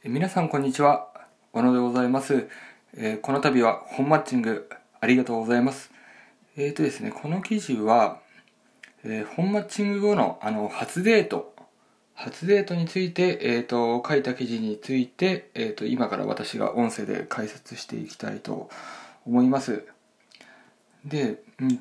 皆さんこんにちは、小野でございます。この度は本マッチングありがとうございます。ですね、この記事は、本マッチング後の初デートについて、書いた記事について、今から私が音声で解説していきたいと思います。で、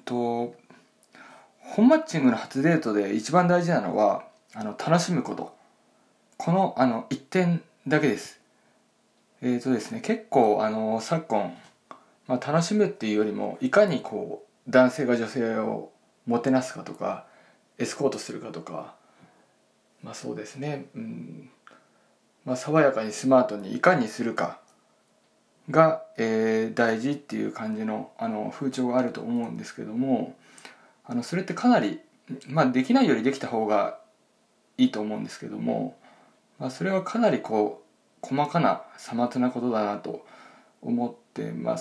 本マッチングの初デートで一番大事なのは楽しむこと、この一点だけです。ですね、結構昨今、楽しむっていうよりもいかに男性が女性をもてなすかとかエスコートするかとか、そうですね、爽やかにスマートにいかにするかが、大事っていう感じの風潮があると思うんですけども、それってかなり、できないよりできた方がいいと思うんですけども、それはかなり細かなさまつなことだなと思ってます。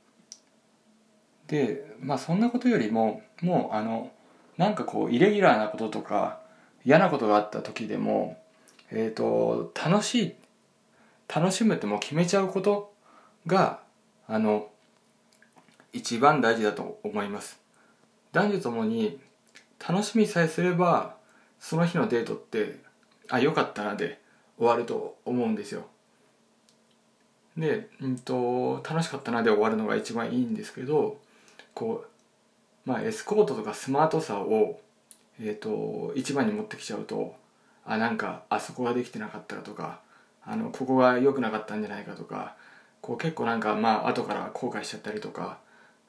で、そんなことよりももうイレギュラーなこととか嫌なことがあった時でも、楽しむってもう決めちゃうことが一番大事だと思います。男女ともに楽しみさえすればその日のデートって良かったなで終わると思うんですよ。で、楽しかったなで終わるのが一番いいんですけど、エスコートとかスマートさを、一番に持ってきちゃうと、あそこができてなかったらとか、ここが良くなかったんじゃないかとか、結構後から後悔しちゃったりとか、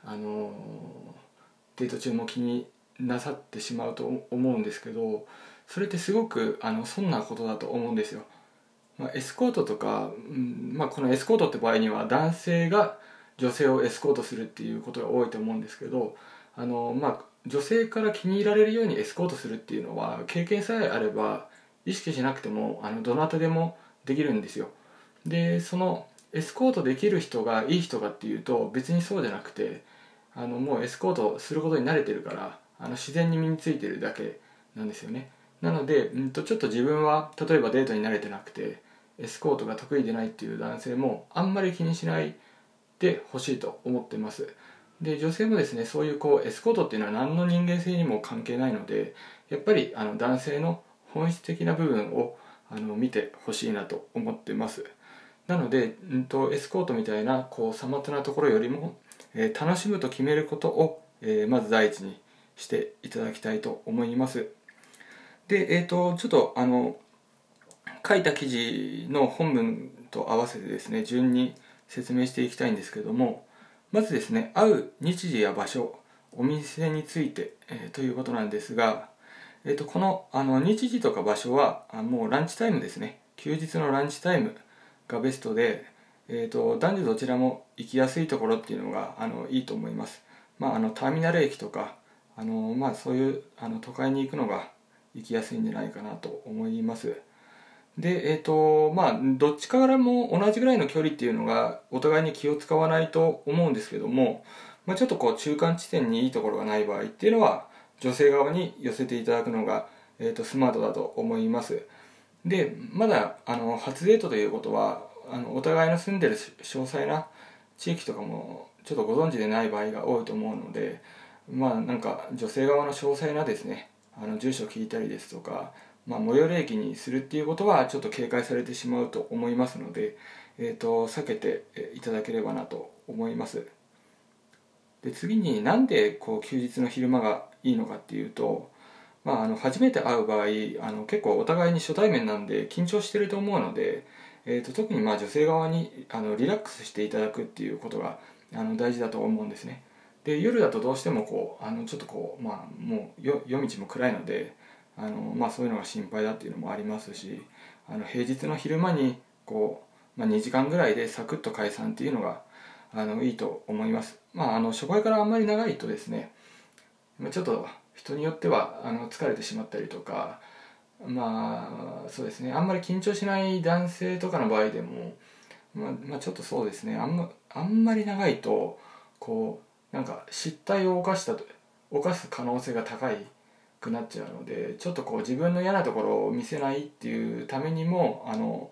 デート中も気になさってしまうと思うんですけど、それってすごく損なことだと思うんですよ。エスコートとか、このエスコートって場合には男性が女性をエスコートするっていうことが多いと思うんですけど、女性から気に入られるようにエスコートするっていうのは経験さえあれば意識しなくてもどなたでもできるんですよ。で、そのエスコートできる人がいい人かっていうと別にそうじゃなくて、もうエスコートすることに慣れてるから自然に身についてるだけなんですよね。なので、ちょっと自分は例えばデートに慣れてなくてエスコートが得意でないっていう男性もあんまり気にしないでほしいと思ってます。で、女性もですね、そういうエスコートっていうのは何の人間性にも関係ないので、やっぱり男性の本質的な部分を見てほしいなと思ってます。なので、エスコートみたいなさまつなところよりも、楽しむと決めることを、まず第一にしていただきたいと思います。で、ちょっと書いた記事の本文と合わせてですね、順に説明していきたいんですけども、まずですね、会う日時や場所、お店について、ということなんですが、この日時とか場所はもうランチタイムですね、休日のランチタイムがベストで、男女どちらも行きやすいところっていうのがいいと思います。ターミナル駅とかそういう都会に行くのが行きやすいんじゃないかなと思います。で、どっちからも同じぐらいの距離っていうのがお互いに気を使わないと思うんですけども、ちょっと中間地点にいいところがない場合っていうのは女性側に寄せていただくのが、スマートだと思います。で、まだ初デートということはお互いの住んでる詳細な地域とかもちょっとご存知でない場合が多いと思うので、女性側の詳細なですね住所を聞いたりですとか、最寄り駅にするっていうことはちょっと警戒されてしまうと思いますので、避けていただければなと思います。で、次になんで休日の昼間がいいのかっていうと、初めて会う場合結構お互いに初対面なんで緊張してると思うので、特に女性側にリラックスしていただくっていうことが大事だと思うんですね。で、夜だとどうしてもちょっともう夜道も暗いのでそういうのが心配だっていうのもありますし、平日の昼間に2時間ぐらいでサクッと解散っていうのがいいと思います。初回からあんまり長いとですね、ちょっと人によっては疲れてしまったりとか、そうですね、あんまり緊張しない男性とかの場合でもちょっとそうですね、あんまり長いと失態を犯す可能性が高くなっちゃうので、ちょっと自分の嫌なところを見せないっていうためにも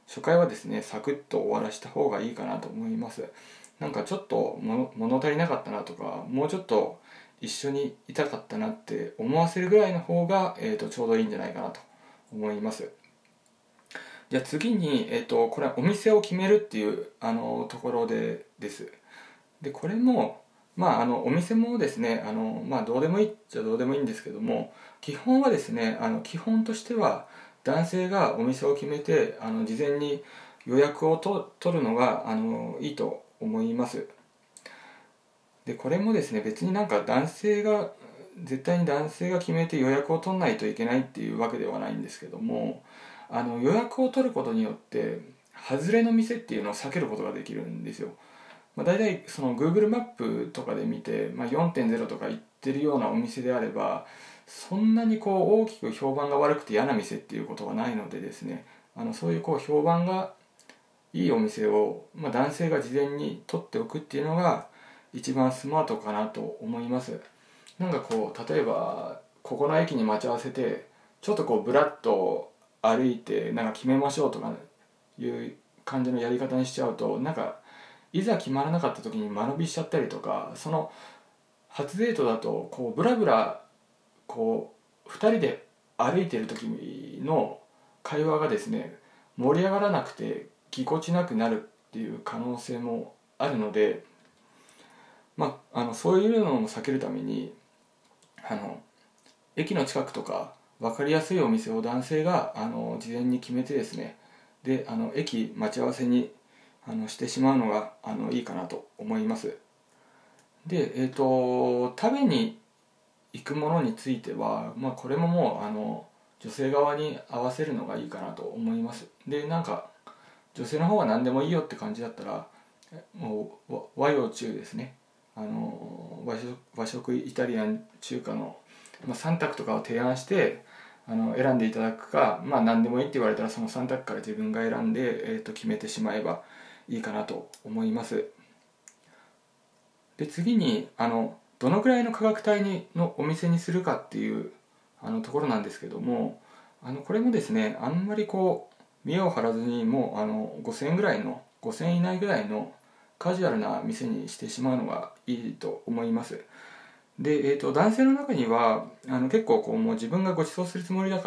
初回はですねサクッと終わらした方がいいかなと思います。なんかちょっと物足りなかったなとか、もうちょっと一緒にいたかったなって思わせるぐらいの方が、ちょうどいいんじゃないかなと思います。じゃあ次に、これはお店を決めるっていうところです。でこれもお店もですねどうでもいいっちゃどうでもいいんですけども、基本はですね基本としては男性がお店を決めて事前に予約を取るのがいいと思います。でこれもですね別になんか絶対に男性が決めて予約を取らないといけないっていうわけではないんですけども、予約を取ることによって外れの店っていうのを避けることができるんですよ。大体その Google マップとかで見て、4.0 とか言ってるようなお店であれば、そんなに大きく評判が悪くて嫌な店っていうことはないのでですね、そういう評判がいいお店を、男性が事前に取っておくっていうのが一番スマートかなと思います。なんか例えばここの駅に待ち合わせてちょっとブラッと歩いてなんか決めましょうとかいう感じのやり方にしちゃうと、なんかいざ決まらなかった時に間延びしちゃったりとか、その初デートだとブラブラ2人で歩いてる時の会話がですね盛り上がらなくてぎこちなくなるっていう可能性もあるので、そういうのも避けるために駅の近くとか分かりやすいお店を男性が事前に決めてですね、で駅待ち合わせにしてしまうのがいいかなと思います。で、食べに行くものについては、これももう女性側に合わせるのがいいかなと思います。でなんか女性の方が何でもいいよって感じだったらもう和洋中ですね、和食イタリアン中華の3択とかを提案して選んでいただくか、何でもいいって言われたらその3択から自分が選んで、決めてしまえばいいかなと思います。で次にどのくらいの価格帯のお店にするかっていうところなんですけども、これもですねあんまり見栄を張らずにもう5000円ぐらいの5000円以内ぐらいのカジュアルな店にしてしまうのがいいと思います。で、男性の中には結構もう自分がご馳走するつもりだから、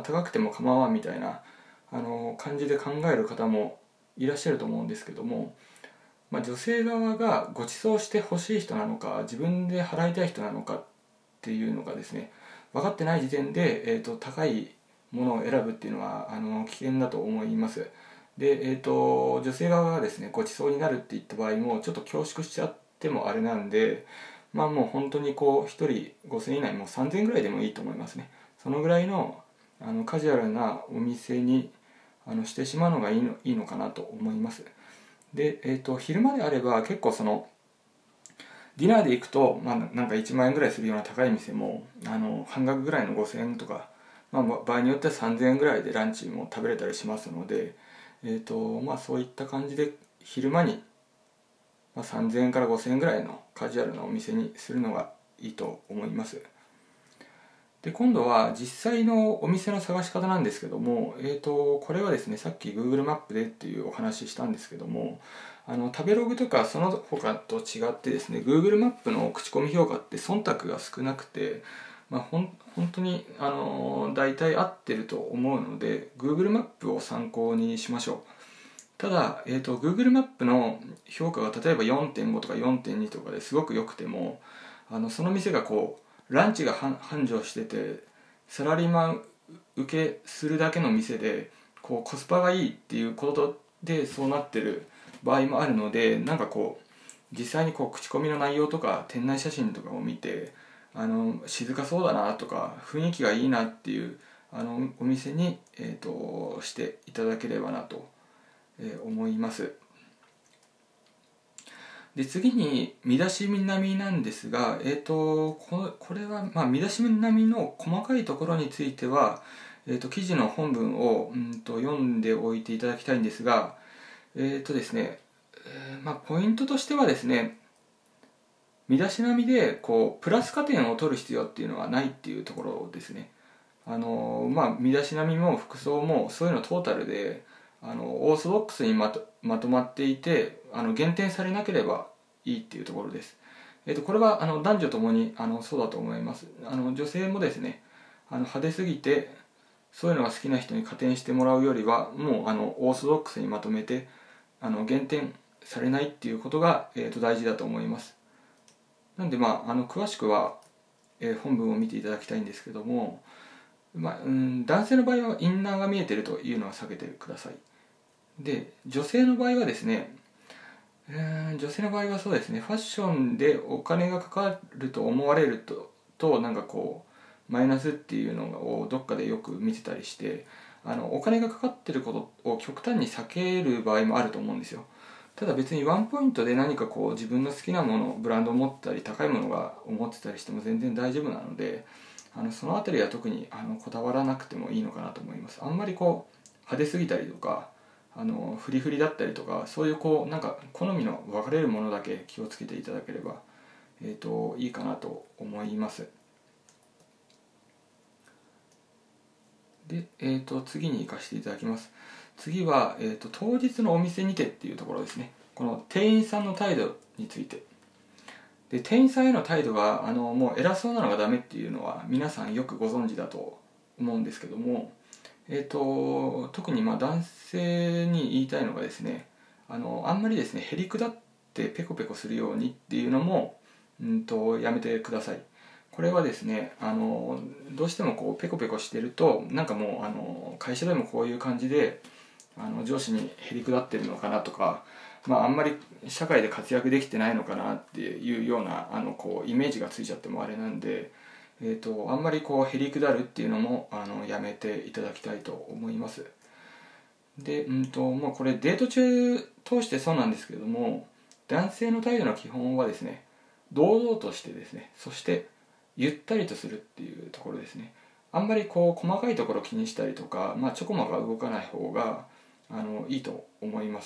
高くても構わんみたいな感じで考える方もいらっしゃると思うんですけども、女性側がご馳走してほしい人なのか自分で払いたい人なのかっていうのがですね分かってない時点で、高いものを選ぶっていうのは危険だと思います。で、女性側がですねご馳走になるって言った場合もちょっと恐縮しちゃってもあれなんで、もう本当に1人5000円以内、もう3000円ぐらいでもいいと思いますね。そのぐらいのカジュアルなお店にしてしまうのがいいのかなと思います。で、昼間であれば結構ディナーで行くと、なんか1万円ぐらいするような高い店も半額ぐらいの5000円とか、場合によっては3000円ぐらいでランチも食べれたりしますので、そういった感じで昼間に、3000円から5000円ぐらいのカジュアルなお店にするのがいいと思います。で今度は実際のお店の探し方なんですけども、これはですねさっき Google マップでっていうお話ししたんですけども、食べログとかその他と違ってですね Google マップの口コミ評価って忖度が少なくて、本当に大体合ってると思うので Google マップを参考にしましょう。ただ、Google マップの評価が例えば 4.5 とか 4.2 とかですごく良くてもその店がランチが繁盛しててサラリーマン受けするだけの店でコスパがいいっていうことでそうなってる場合もあるので、なんか実際に口コミの内容とか店内写真とかを見て静かそうだなとか雰囲気がいいなっていうお店に、していただければなと、思います。で次に見出し並みなんですが、これは、見出し並みの細かいところについては、記事の本文を読んでおいていただきたいんですが、ですね、ポイントとしてはですね、見出し並みでプラス加点を取る必要っていうのはないっていうところですね。見出し並みも服装もそういうのトータルでオーソドックスにまとまっていて減点されなければいいっていうところです。これは男女ともにそうだと思います。女性もですね派手すぎてそういうのが好きな人に加点してもらうよりはもうオーソドックスにまとめて減点されないっていうことが、大事だと思います。なんで詳しくは、本文を見ていただきたいんですけども、男性の場合はインナーが見えてるというのは避けてください。で女性の場合はですね、女性の場合はそうですね、ファッションでお金がかかると思われるとなんかこうマイナスっていうのをどっかでよく見てたりして、お金がかかってることを極端に避ける場合もあると思うんですよ。ただ別にワンポイントで何かこう自分の好きなものブランドを持ったり高いものが持ってたりしても全然大丈夫なので、そのあたりは特にこだわらなくてもいいのかなと思います。あんまりこう派手すぎたりとかフリフリだったりとか、そういうこうなんか好みの分かれるものだけ気をつけていただければ、いいかなと思います。で、次に行かせていただきます。次は、当日のお店にてっていうところですね。この店員さんの態度について。で店員さんへの態度がもう偉そうなのがダメっていうのは皆さんよくご存知だと思うんですけども、特に男性に言いたいのがですね、あんまりですねへりくだってペコペコするようにっていうのもやめてください。これはですねどうしてもこうペコペコしてるとなんかもう会社でもこういう感じで上司にへりくだってるのかなとか、あんまり社会で活躍できてないのかなっていうようなこうイメージがついちゃってもあれなんで、あんまりこうへりくだるっていうのもやめていただきたいと思います。で、これデート中通してそうなんですけれども、男性の態度の基本はですね、堂々としてですね、そしてゆったりとするっていうところですね。あんまりこう細かいところ気にしたりとか、ちょこまか動かない方がいいと思います。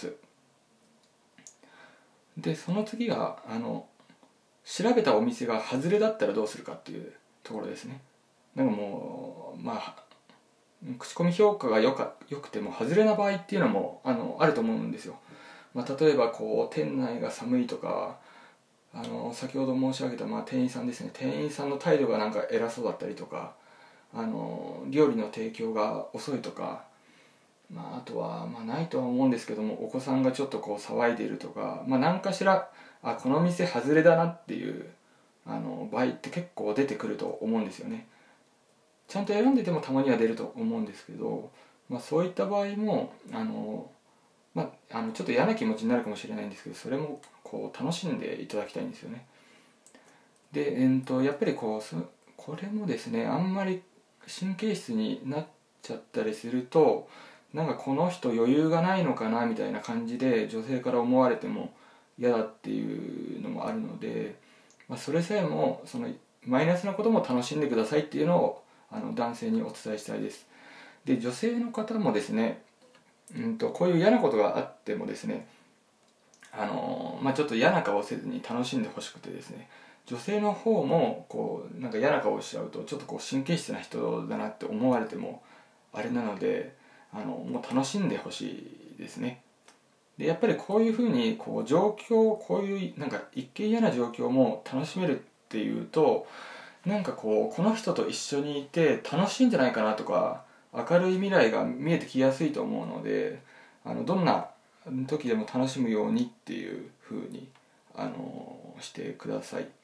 でその次が調べたお店が外れだったらどうするかっていうところですね。なんかもう口コミ評価がよくても外れな場合っていうのもあると思うんですよ。例えばこう店内が寒いとか先ほど申し上げた店員さんですね、店員さんの態度がなんか偉そうだったりとか料理の提供が遅いとか、あとはないとは思うんですけどもお子さんがちょっとこう騒いでいるとか、何かしらこの店外れだなっていう場合って結構出てくると思うんですよね。ちゃんと選んでてもたまには出ると思うんですけど、そういった場合もちょっと嫌な気持ちになるかもしれないんですけど、それもこう楽しんでいただきたいんですよね。で、やっぱりこれもですね、あんまり神経質になっちゃったりするとなんかこの人余裕がないのかなみたいな感じで女性から思われても嫌だっていうのもあるので、それさえもそのマイナスなことも楽しんでくださいっていうのを男性にお伝えしたいです。で女性の方もですね、こういう嫌なことがあってもですねちょっと嫌な顔をせずに楽しんでほしくてですね、女性の方もこうなんか嫌な顔をしちゃうとちょっとこう神経質な人だなって思われてもあれなのでもう楽しんでほしいですね。でやっぱりこういうふうにこういうなんか一見嫌な状況も楽しめるっていうとなんかこの人と一緒にいて楽しいんじゃないかなとか明るい未来が見えてきやすいと思うのでどんな時でも楽しむようにっていうふうにしてください。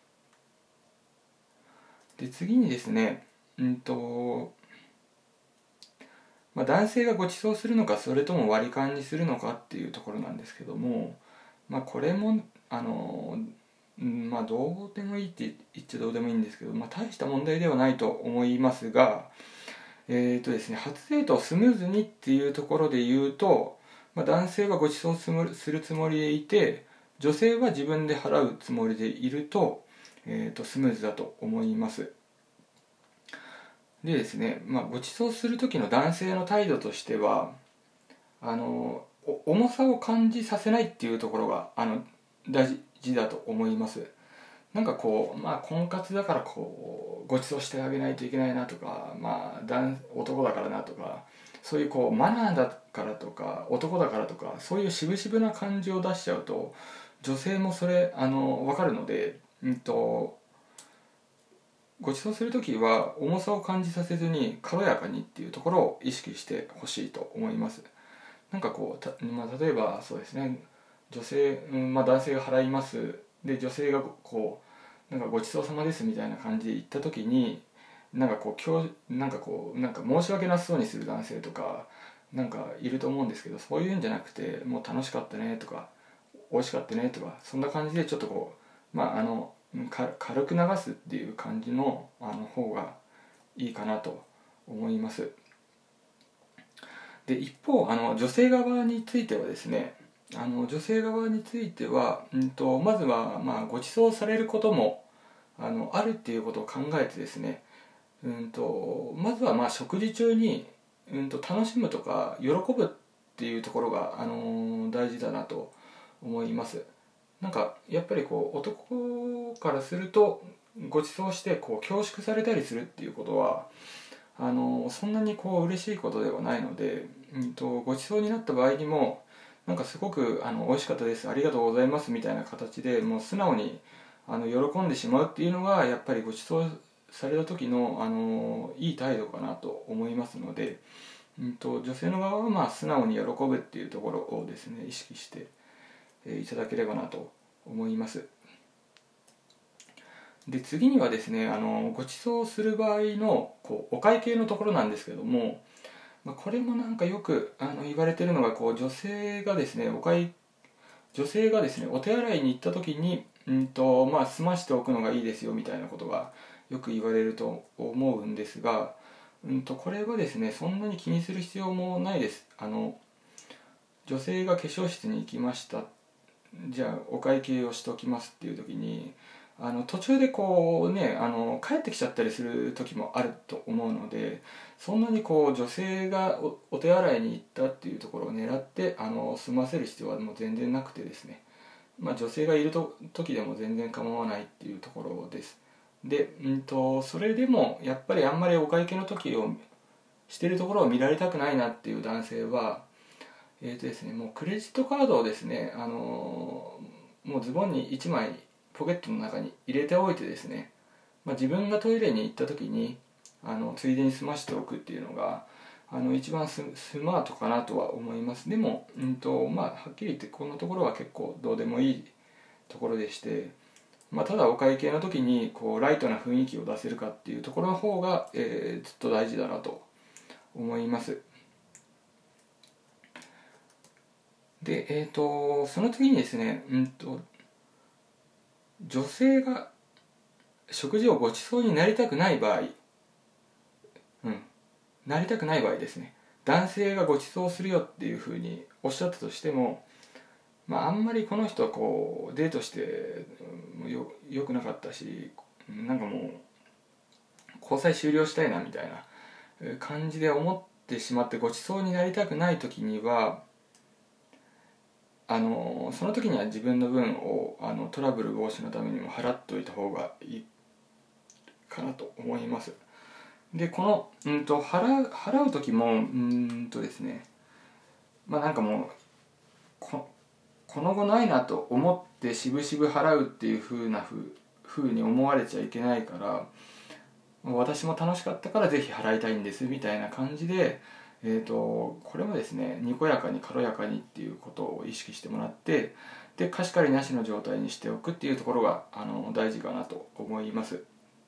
で次にですね男性がご馳走するのかそれとも割り勘にするのかっていうところなんですけども、これもどうでもいいって言っちゃどうでもいいんですけど、大した問題ではないと思いますが、ですね、初デートをスムーズにっていうところで言うと、男性はご馳走するつもりでいて女性は自分で払うつもりでいると、スムーズだと思います。でですね、ご馳走する時の男性の態度としては重さを感じさせないっていうところが大事だと思います。なんかこう婚活だからこうご馳走してあげないといけないなとか男だからなとかそういうこうマナーだからとか男だからとかそういう渋々な感じを出しちゃうと女性もそれ分かるので、ご馳走する時は重さを感じさせずに軽やかにっていうところを意識してほしいと思います。なんかこう例えばそうですね、女性、男性が払います、で女性がこうなんかごちそうさまですみたいな感じで言った時になんかこうなんか申し訳なさそうにする男性とかなんかいると思うんですけど、そういうんじゃなくてもう楽しかったねとか美味しかったねとかそんな感じでちょっとこう軽く流すっていう感じの方がいいかなと思います。で一方女性側についてはですね、女性側については、まずは、ご馳走されることもあるっていうことを考えてですね、まずは食事中に、楽しむとか喜ぶっていうところが、大事だなと思います。なんかやっぱりこう男からするとご馳走してこう恐縮されたりするっていうことはそんなにこう嬉しいことではないので、ご馳走になった場合にもなんかすごく美味しかったですありがとうございますみたいな形でもう素直に喜んでしまうっていうのがやっぱりご馳走された時のいい態度かなと思いますので、女性の側は素直に喜ぶっていうところをですね意識していただければなと思います。で次にはですねご馳走する場合のこうお会計のところなんですけども、これもなんかよく言われているのがこう女性がですねお手洗いに行った時に済ましておくのがいいですよみたいなことがよく言われると思うんですが、これはですねそんなに気にする必要もないです。女性が化粧室に行きました、じゃあお会計をしておきますっていう時に途中でこうね帰ってきちゃったりする時もあると思うので、そんなにこう女性がお手洗いに行ったっていうところを狙って済ませる必要はもう全然なくてですね、女性がいる時でも全然構わないっていうところです。で、それでもやっぱりあんまりお会計の時をしてるところを見られたくないなっていう男性はですね、もうクレジットカードをですね、もうズボンに1枚ポケットの中に入れておいてですね、自分がトイレに行った時についでに済ましておくっていうのが一番スマートかなとは思います。でも、はっきり言ってこのところは結構どうでもいいところでして、ただお会計の時にこうライトな雰囲気を出せるかっていうところの方が、ずっと大事だなと思います。で、その次にですね、女性が食事をご馳走になりたくない場合、なりたくない場合ですね、男性がご馳走するよっていうふうにおっしゃったとしても、あんまりこの人はこうデートしてよくなかったし、なんかもう交際終了したいなみたいな感じで思ってしまってご馳走になりたくない時にはその時には自分の分をトラブル防止のためにも払っておいた方がいいかなと思います。でこの、払う時もですね、なんかもうこの後ないなと思って渋々払うっていうふうに思われちゃいけないから、私も楽しかったからぜひ払いたいんですみたいな感じで、これもですねにこやかに軽やかにっていうことを意識してもらって、で貸し借りなしの状態にしておくっていうところが大事かなと思います。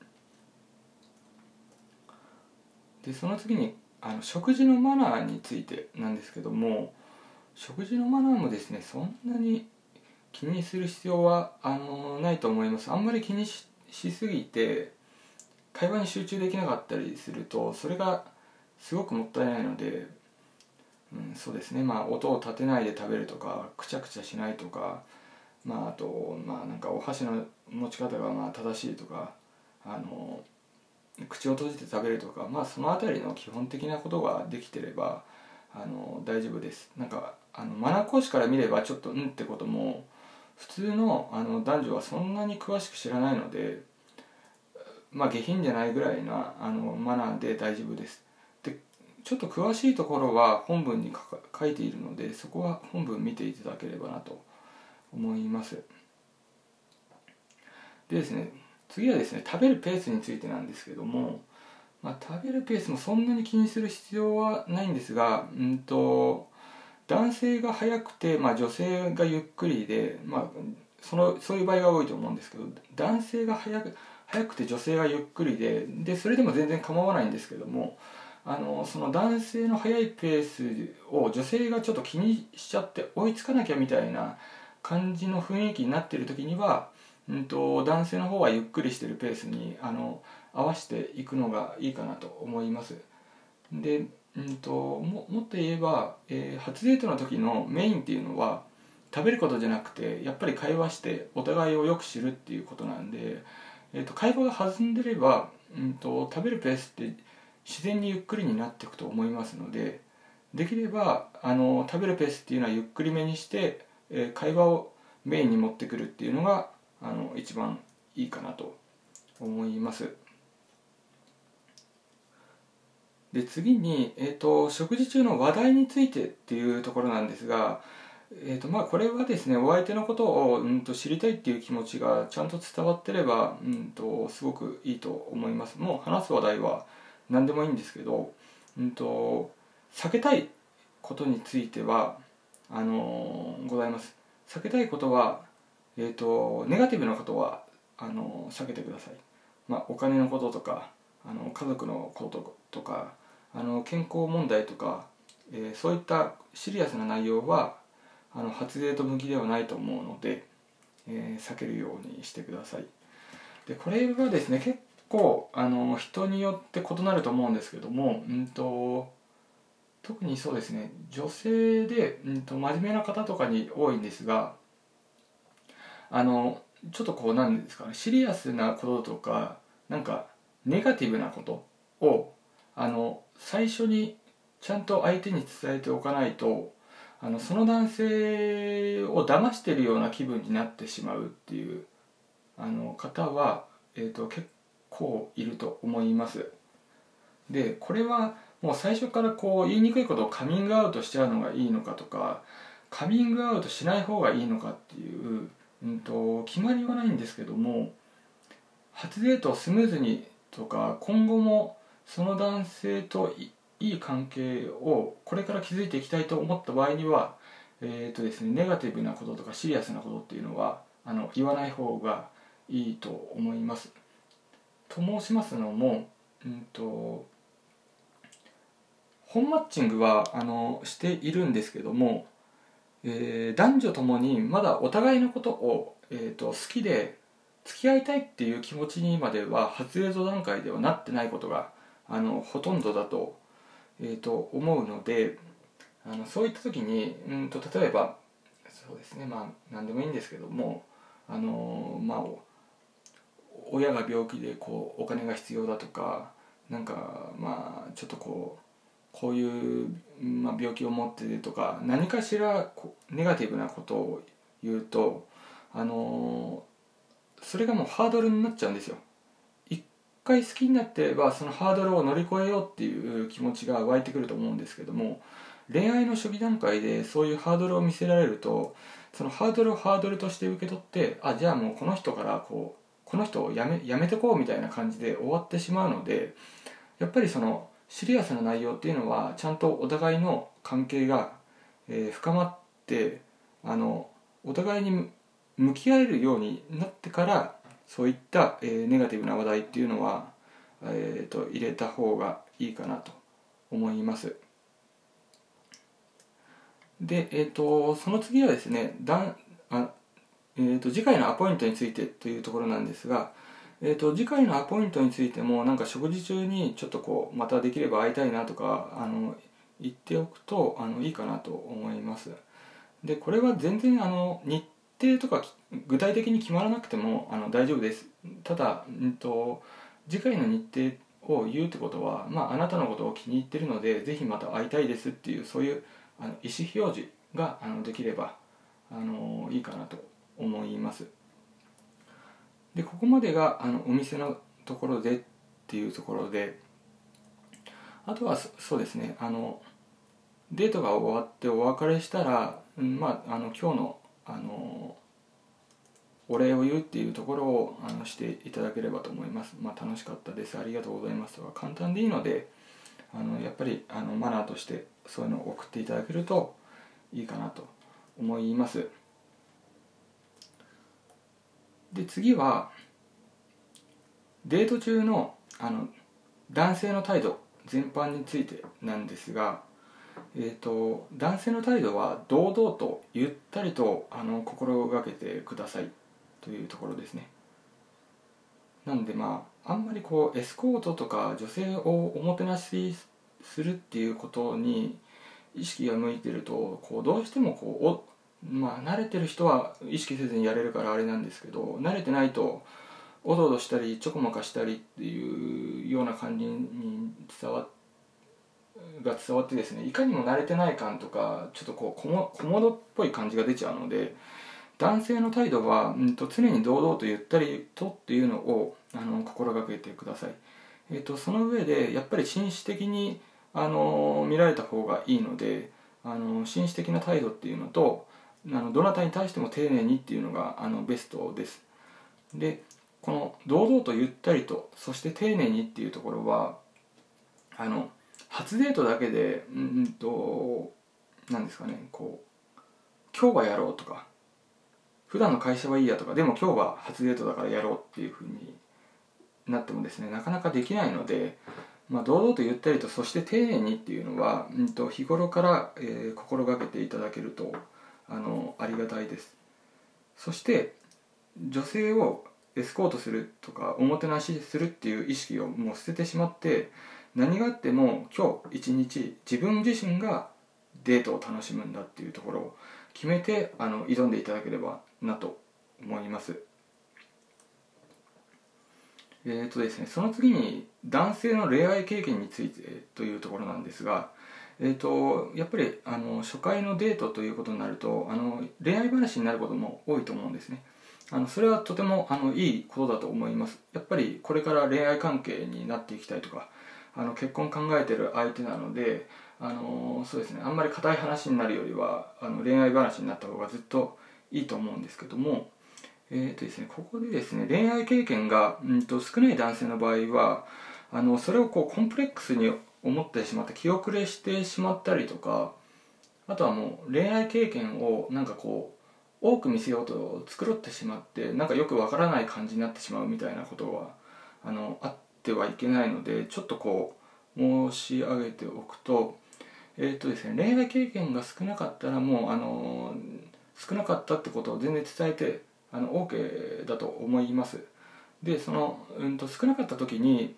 でその次に食事のマナーについてなんですけども、食事のマナーもですねそんなに気にする必要はないと思います。あんまり気にしすぎて会話に集中できなかったりするとそれがすごくもったいないので、そうですね、音を立てないで食べるとかくちゃくちゃしないとか、あとなんかお箸の持ち方が正しいとか口を閉じて食べるとか、そのあたりの基本的なことができてれば大丈夫です。なんかマナー講師から見ればちょっとってことも普通の男女はそんなに詳しく知らないので、下品じゃないぐらいなマナーで大丈夫です。でちょっと詳しいところは本文に書いているので、そこは本文見ていただければなと思います。でですね、次はですね、食べるペースについてなんですけども、食べるペースもそんなに気にする必要はないんですが、男性が早くて、女性がゆっくりで、そういう場合が多いと思うんですけど、男性が早くて女性がゆっくりでそれでも全然構わないんですけども、その男性の速いペースを女性がちょっと気にしちゃって追いつかなきゃみたいな感じの雰囲気になっている時には、男性の方はゆっくりしてるペースに合わせていくのがいいかなと思います。で、もっと言えば、初デートの時のメインっていうのは食べることじゃなくて、やっぱり会話してお互いをよく知るっていうことなんで、会話が弾んでれば、食べるペースって自然にゆっくりになっていくと思いますので、できれば食べるペースっていうのはゆっくりめにして、会話をメインに持ってくるっていうのが一番いいかなと思います。で、次に、食事中の話題についてっていうところなんですが、これはですね、お相手のことを、知りたいっていう気持ちがちゃんと伝わってれば、すごくいいと思います。もう話す話題は何でもいいんですけど、避けたいことについてはございます。避けたいことは、ネガティブなことは避けてください。お金のこととか家族のこととか健康問題とか、そういったシリアスな内容は初デート向きではないと思うので、避けるようにしてください。で、これはですね、結構人によって異なると思うんですけども、特にそうですね、女性で、真面目な方とかに多いんですが、ちょっと何ですかね、シリアスなこととかネガティブなことを最初にちゃんと相手に伝えておかないと、その男性を騙しているような気分になってしまうっていう方は、結構いると思います。で、これはもう最初から言いにくいことをカミングアウトしちゃうのがいいのかとか、カミングアウトしない方がいいのかっていう、決まりはないんですけども、初デートをスムーズにとか、今後もその男性といい関係をこれから築いていきたいと思った場合には、ですね、ネガティブなこととかシリアスなことっていうのは言わない方がいいと思います。と申しますのも、本マッチングはしているんですけども、男女ともにまだお互いのことを、好きで付き合いたいっていう気持ちにまでは初デート段階ではなってないことがほとんどだと、思うので、そういった時に、例えばそうですね、何でもいいんですけども、親が病気でお金が必要だとか、ちょっとこういう、病気を持ってとか、何かしらネガティブなことを言うと、それがもうハードルになっちゃうんですよ。一回好きになってればそのハードルを乗り越えようっていう気持ちが湧いてくると思うんですけども、恋愛の初期段階でそういうハードルを見せられると、そのハードルをハードルとして受け取って、じゃあもうこの人からこの人をやめてこうみたいな感じで終わってしまうので、やっぱりそのシリアスな内容っていうのはちゃんとお互いの関係が、深まってお互いに向き合えるようになってから、そういった、ネガティブな話題っていうのは、入れた方がいいかなと思います。で、その次はですね、次回のアポイントについてというところなんですが、次回のアポイントについても食事中にちょっとまたできれば会いたいなとか言っておくといいかなと思います。で、これは全然日程とか具体的に決まらなくても大丈夫です。ただ、次回の日程を言うってことは、あなたのことを気に入ってるのでぜひまた会いたいですっていう、そういう意思表示ができればいいかなと思います。で、ここまでがお店のところでっていうところで、 あとはそうですね、デートが終わってお別れしたら、今日のお礼を言うっていうところをしていただければと思います。楽しかったです、ありがとうございますとか簡単でいいので、やっぱりマナーとしてそういうのを送っていただけるといいかなと思います。で、次はデート中の男性の態度全般についてなんですが、男性の態度は堂々とゆったりと心がけてくださいというところですね。なんであんまりエスコートとか女性をおもてなしするっていうことに意識が向いてるとどうしても慣れてる人は意識せずにやれるからあれなんですけど、慣れてないとおどおどしたりちょこまかしたりっていうような感じに伝わってですね、いかにも慣れてない感とかちょっとコモドっぽい感じが出ちゃうので、男性の態度は、常に堂々とゆったりとっていうのを心がけてください。その上でやっぱり紳士的に見られた方がいいので、紳士的な態度っていうのとどなたに対しても丁寧にっていうのがベストです。で、この堂々とゆったりとそして丁寧にっていうところは初デートだけで何ですかね、今日はやろうとか普段の会社はいいやとか、でも今日は初デートだからやろうっていう風になってもですね、なかなかできないので、堂々とゆったりとそして丁寧にっていうのは、日頃から、心がけていただけるとありがたいです。そして女性をエスコートするとかおもてなしするっていう意識をもう捨ててしまって、何があっても今日一日自分自身がデートを楽しむんだっていうところを決めて挑んでいただければなと思います。ですね、その次に男性の恋愛経験についてというところなんですが、やっぱり初回のデートということになると恋愛話になることも多いと思うんですね。それはとてもいいことだと思います。やっぱりこれから恋愛関係になっていきたいとか結婚考えてる相手なのでそうですね、あんまり硬い話になるよりは恋愛話になった方がずっといいと思うんですけども、ですね、ここでですね、恋愛経験が、少ない男性の場合はそれをコンプレックスに思ってしまって気遅れしてしまったりとか、あとはもう恋愛経験を多く見せようと繕ってしまってよくわからない感じになってしまうみたいなことはあってはいけないので、ちょっと申し上げておくと、ですね、恋愛経験が少なかったらもう少なかったってことを全然伝えてOK だと思います。で少なかった時に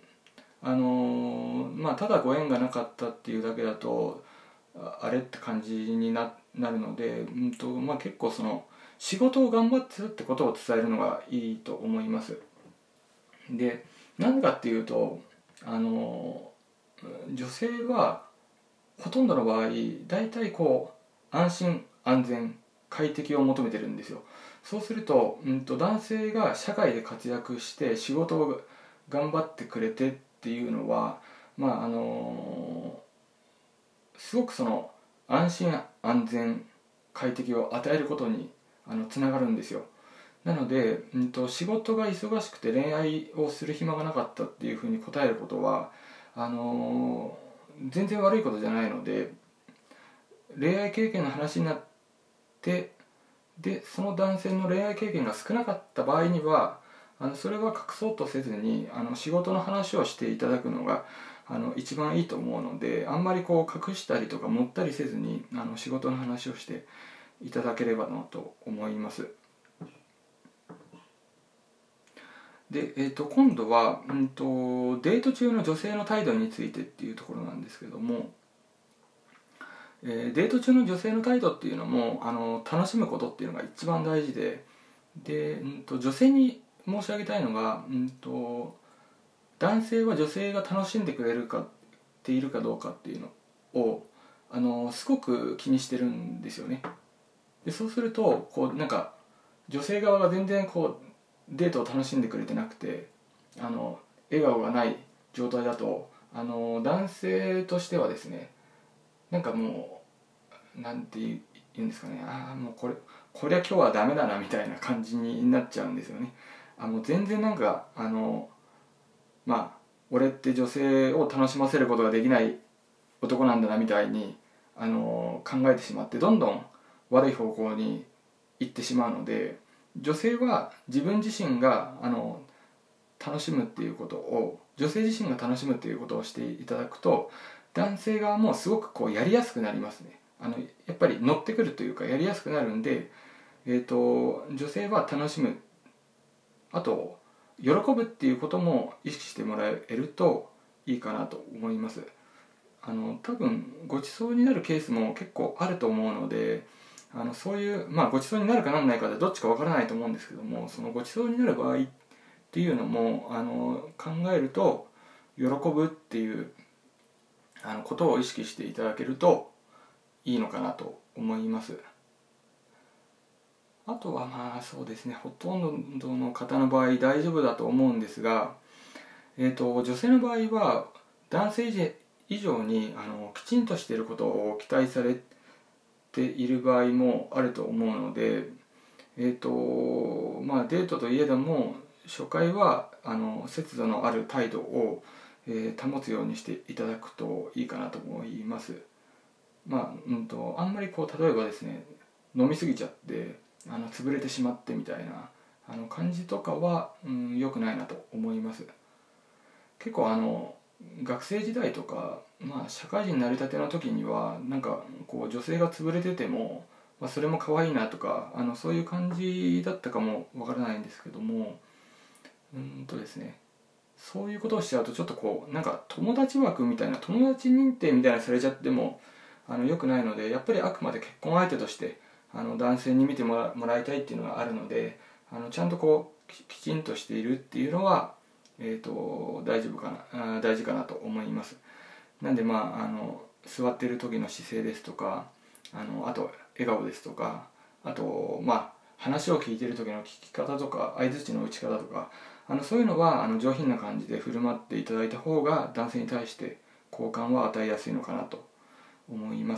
ただご縁がなかったっていうだけだとあれって感じになるので、結構仕事を頑張ってるってことを伝えるのがいいと思います。で、何かっていうと女性はほとんどの場合大体安心安全快適を求めてるんですよ。そうすると、男性が社会で活躍して仕事を頑張ってくれてっていうのはすごく安心安全快適を与えることにつながるんですよ。なので、仕事が忙しくて恋愛をする暇がなかったっていうふうに答えることは全然悪いことじゃないので、恋愛経験の話になってでその男性の恋愛経験が少なかった場合にはそれは隠そうとせずに仕事の話をしていただくのが一番いいと思うので、あんまり隠したりとか盛ったりせずに仕事の話をしていただければなと思います。で、今度は、デート中の女性の態度についてっていうところなんですけども、デート中の女性の態度っていうのも楽しむことっていうのが一番大事で、女性に申し上げたいのが、男性は女性が楽しんでくれるかっているかどうかっていうのをすごく気にしてるんですよね。でそうすると女性側が全然デートを楽しんでくれてなくて笑顔がない状態だと男性としてはですね、なんかもうなんて言うんですかね、もうこりゃ今日はダメだなみたいな感じになっちゃうんですよね。もう全然なんか俺って女性を楽しませることができない男なんだなみたいに考えてしまって、どんどん悪い方向に行ってしまうので、女性は自分自身が楽しむっていうことを、女性自身が楽しむっていうことをしていただくと、男性側もすごくこうやりやすくなりますね。やっぱり乗ってくるというかやりやすくなるんで、女性は楽しむ、あと喜ぶっていうことも意識してもらえるといいかなと思います。多分ご馳走になるケースも結構あると思うので、そういうご馳走になるかなんないかでどっちかわからないと思うんですけども、そのご馳走になる場合っていうのも考えると、喜ぶっていうことを意識していただけるといいのかなと思います。あとはそうですね、ほとんどの方の場合大丈夫だと思うんですが、女性の場合は男性以上にきちんとしていることを期待されている場合もあると思うので、デートといえども初回は節度のある態度を、保つようにしていただくといいかなと思います。あんまり例えばですね、飲みすぎちゃって潰れてしまってみたいな感じとかは、良くないなと思います。結構学生時代とか、社会人になりたての時にはなんかこう女性が潰れてても、それも可愛いなとかそういう感じだったかもわからないんですけども、ですね、そういうことをしちゃうとちょっとなんか友達枠みたいな、友達認定みたいなされちゃっても良くないので、やっぱりあくまで結婚相手として男性に見てもらいたいっていうのがあるので、ちゃんときちんとしているっていうのは、大事かなと思います。なんで座っている時の姿勢ですとか、あと笑顔ですとか、あと話を聞いている時の聞き方とか相槌の打ち方とか、そういうのは上品な感じで振る舞っていただいた方が男性に対して好感は与えやすいのかなと思います。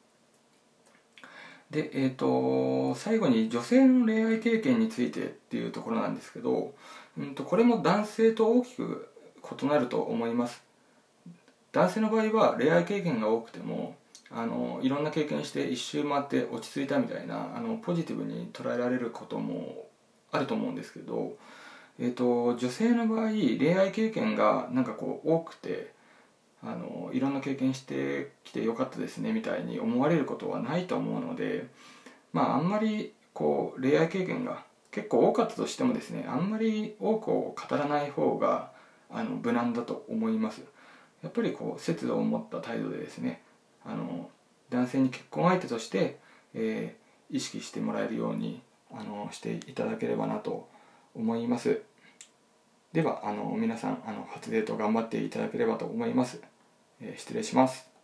で、最後に女性の恋愛経験についてっていうところなんですけど、これも男性と大きく異なると思います。男性の場合は恋愛経験が多くてもいろんな経験して一周回って落ち着いたみたいなポジティブに捉えられることもあると思うんですけど、女性の場合恋愛経験が多くていろんな経験してきてよかったですねみたいに思われることはないと思うので、あんまり恋愛経験が結構多かったとしてもですね、あんまり多くを語らない方が無難だと思います。やっぱり節度を持った態度でですね、男性に結婚相手として、意識してもらえるようにしていただければなと思います。では皆さん初デート頑張っていただければと思います。失礼します。